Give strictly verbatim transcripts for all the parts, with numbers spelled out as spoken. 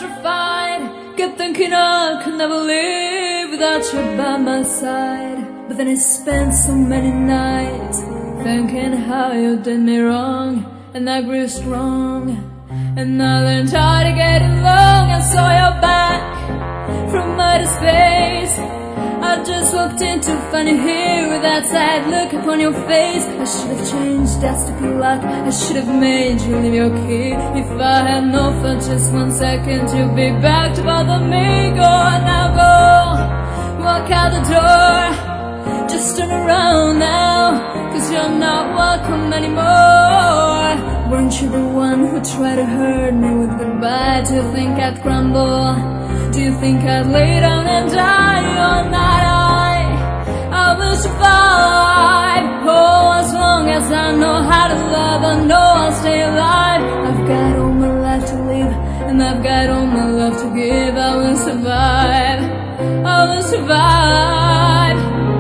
petrified, kept thinking I could never live without you by my side. But then I spent so many nights thinking how you did me wrong, and I grew strong, and I learned how to get along. I saw your back from outer space. I just walked in to find you here with that sad look upon your face. I should have changed, that's stupid luck. I should have made you leave your key. If I had known for just one second you'd be back to bother me. Go now, go, walk out the door. Just turn around now, cause you're not welcome anymore. Weren't you the one who tried to hurt me with goodbye? Do you think I'd crumble? Do you think I'd lay down and die? You're not I, I will survive. Oh, as long as I know how to love, I know I'll stay alive. I've got all my life to live, and I've got all my love to give. I will survive, I will survive.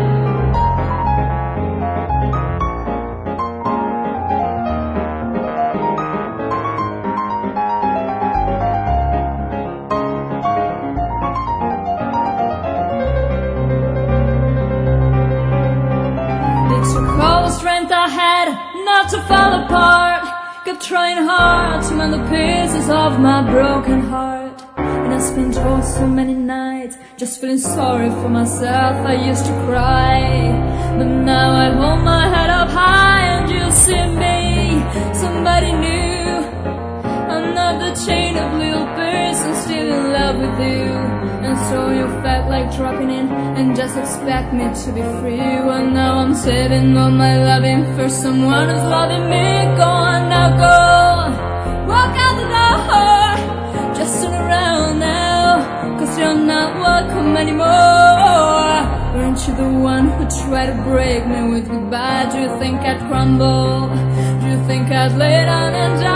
All the strength I had not to fall apart, kept trying hard to mend the pieces of my broken heart. And I spent oh so many nights just feeling sorry for myself. I used to cry, but now I hold my head up high, and you see me, somebody new. I'm not the chain of little person still in love with you. And so you felt like dropping in and just expect me to be free. Well, now I'm saving all my loving for someone who's loving me. Go on now, go, walk out the door. Just turn around now, cause you're not welcome anymore. Weren't you the one who tried to break me with goodbye? Do you think I'd crumble? Do you think I'd lay down and die?